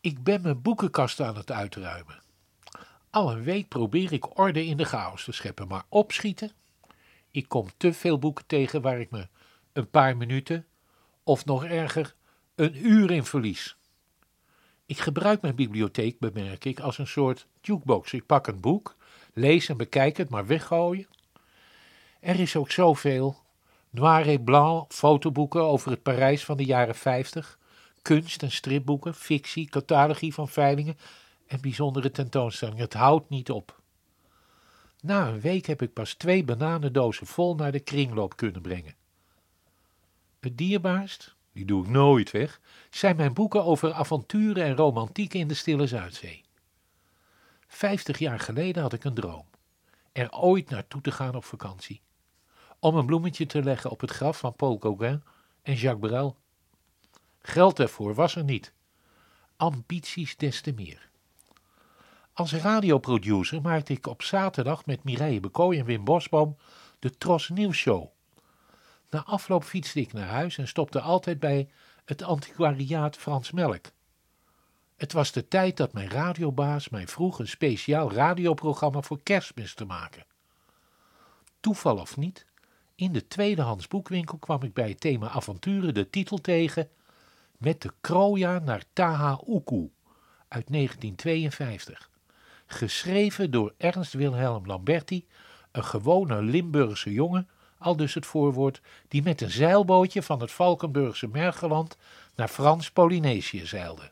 Ik ben mijn boekenkast aan het uitruimen. Al een week probeer ik orde in de chaos te scheppen, maar opschieten? Ik kom te veel boeken tegen waar ik me een paar minuten, of nog erger, een uur in verlies. Ik gebruik mijn bibliotheek, bemerk ik, als een soort jukebox. Ik pak een boek, lees en bekijk het, maar weggooien. Er is ook zoveel. Noir et blanc, fotoboeken over het Parijs van de jaren 50, kunst- en stripboeken, fictie, catalogie van veilingen en bijzondere tentoonstellingen. Het houdt niet op. Na een week heb ik pas 2 bananendozen vol naar de kringloop kunnen brengen. Het dierbaarst, die doe ik nooit weg, zijn mijn boeken over avonturen en romantiek in de Stille Zuidzee. 50 jaar geleden had ik een droom. Er ooit naartoe te gaan op vakantie. Om een bloemetje te leggen op het graf van Paul Gauguin en Jacques Brel. Geld ervoor was er niet. Ambities des te meer. Als radioproducer maakte ik op zaterdag met Mireille Bekooi en Wim Bosboom de Tros Nieuwsshow. Na afloop fietste ik naar huis en stopte altijd bij het antiquariaat Frans Melk. Het was de tijd dat mijn radiobaas mij vroeg een speciaal radioprogramma voor Kerstmis te maken. Toeval of niet, in de tweedehands boekwinkel kwam ik bij het thema avonturen de titel tegen Met de Kroja naar Taha Uku uit 1952. Geschreven door Ernst Wilhelm Lamberti, een gewone Limburgse jongen, aldus het voorwoord, die met een zeilbootje van het Valkenburgse Mergeland naar Frans-Polynesië zeilde.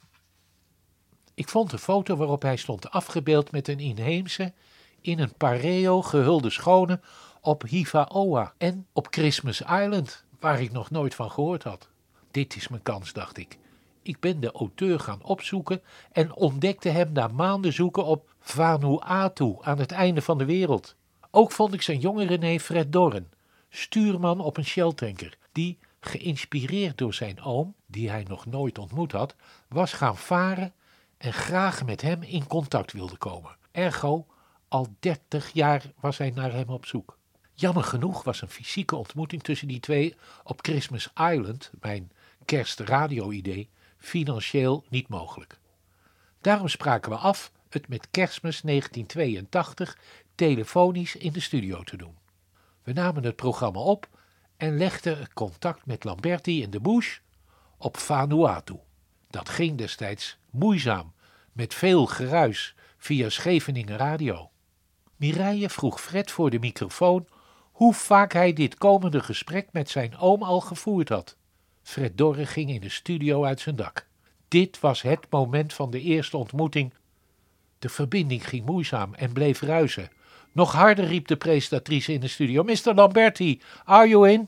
Ik vond een foto waarop hij stond afgebeeld met een inheemse, in een pareo gehulde schone op Hivaoa en op Christmas Island, waar ik nog nooit van gehoord had. Dit is mijn kans, dacht ik. Ik ben de auteur gaan opzoeken en ontdekte hem na maanden zoeken op Vanuatu aan het einde van de wereld. Ook vond ik zijn jongere neef Fred Dorren, stuurman op een Shell-tanker, die, geïnspireerd door zijn oom, die hij nog nooit ontmoet had, was gaan varen en graag met hem in contact wilde komen. Ergo, al 30 jaar was hij naar hem op zoek. Jammer genoeg was een fysieke ontmoeting tussen die twee op Christmas Island, mijn kerstradio-idee, financieel niet mogelijk. Daarom spraken we af het met Kerstmis 1982 telefonisch in de studio te doen. We namen het programma op en legden het contact met Lamberti in de bush op Vanuatu. Dat ging destijds moeizaam, met veel geruis via Scheveningen Radio. Mireille vroeg Fred voor de microfoon hoe vaak hij dit komende gesprek met zijn oom al gevoerd had. Fred Dorre ging in de studio uit zijn dak. Dit was het moment van de eerste ontmoeting. De verbinding ging moeizaam en bleef ruisen. Nog harder riep de presentatrice in de studio: Mr. Lamberti, are you in?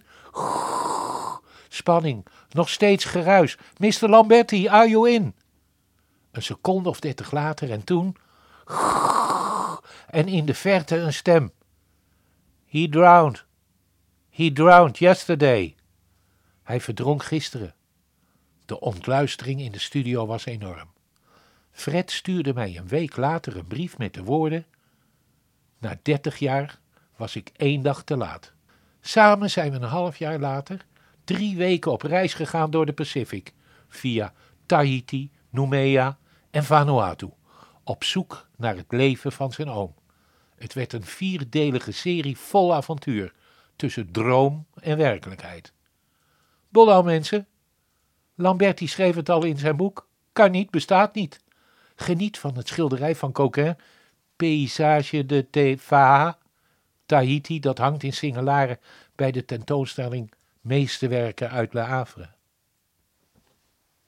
Spanning, nog steeds geruis. Mr. Lamberti, are you in? Een seconde of 30 later en toen... En in de verte een stem. He drowned yesterday. Hij verdronk gisteren. De ontluistering in de studio was enorm. Fred stuurde mij een week later een brief met de woorden: na 30 jaar was ik 1 dag te laat. Samen zijn we een half jaar later 3 weken op reis gegaan door de Pacific, via Tahiti, Noumea en Vanuatu, op zoek naar het leven van zijn oom. Het werd een 4-delige serie vol avontuur, tussen droom en werkelijkheid. Bollau mensen, Lamberti schreef het al in zijn boek, kan niet, bestaat niet. Geniet van het schilderij van Gauguin, Paysage de Tefaha, Tahiti, dat hangt in Singelaren bij de tentoonstelling Meesterwerken uit Le Havre.